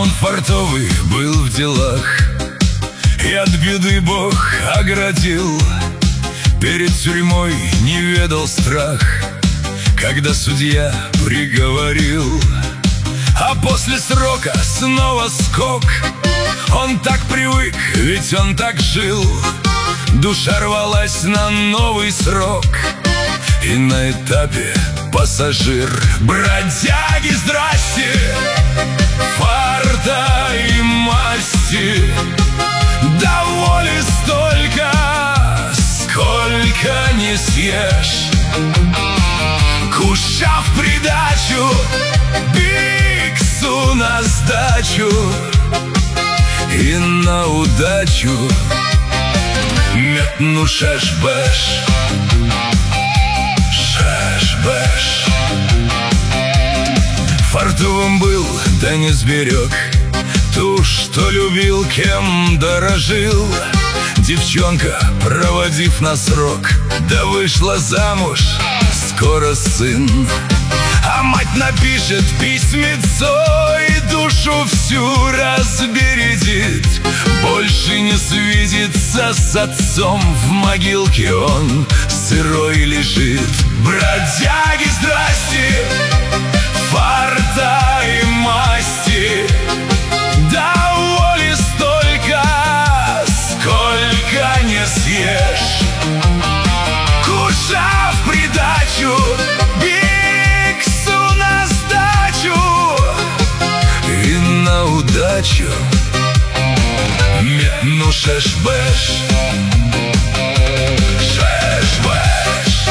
он фартовый был в делах, и от беды Бог оградил. Перед тюрьмой не ведал страх, когда судья приговорил. А после срока снова скок. Он так привык, ведь он так жил. Душа рвалась на новый срок, и на этапе пассажир. Бродяги, здрасте, фарта и масти, да воли столько, сколько не съешь. Куша в придачу, биксу на сдачу и на удачу метну шеш-беш. Шеш-беш. Фартовым был, да не сберег ту, что любил, кем дорожил. Девчонка, проводив на срок, да вышла замуж, скоро сын. А мать напишет письмецо и душу всю разбередит. Больше не свидится с отцом, в могилке он сырой лежит. Бродяги, здрасте, фарта и масти, да воли столько, сколько не съешь. Куша в придачу, биксу на сдачу и на удачу метну шеш-беш. Шеш-беш.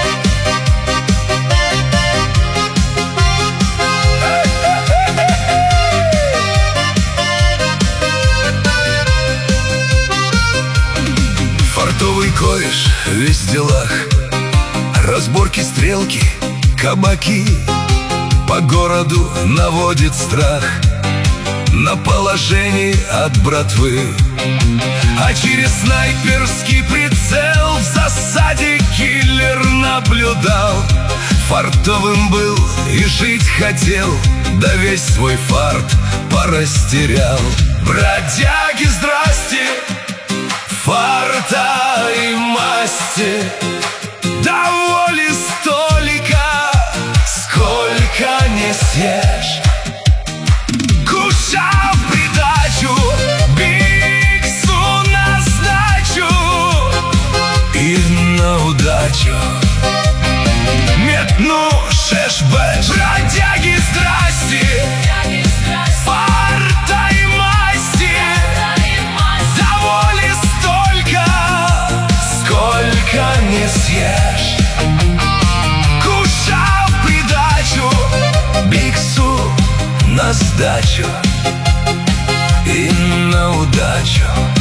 Фартовый кореш весь в делах, разборки, стрелки, кабаки. По городу наводит страх на положении от братвы. А через снайперский прицел в засаде киллер наблюдал. Фартовым был и жить хотел, да весь свой фарт порастерял. Бродяги, здрасте, фарта и масти, да воли столько, сколько не съешь. Куша в придачу, биксу на сдачу и на удачу метну шеш-беш. Бродяги, здрасте, фарта и масти, да воли столько, сколько не съешь. Куша в придачу, биксу на сдачу и на удачу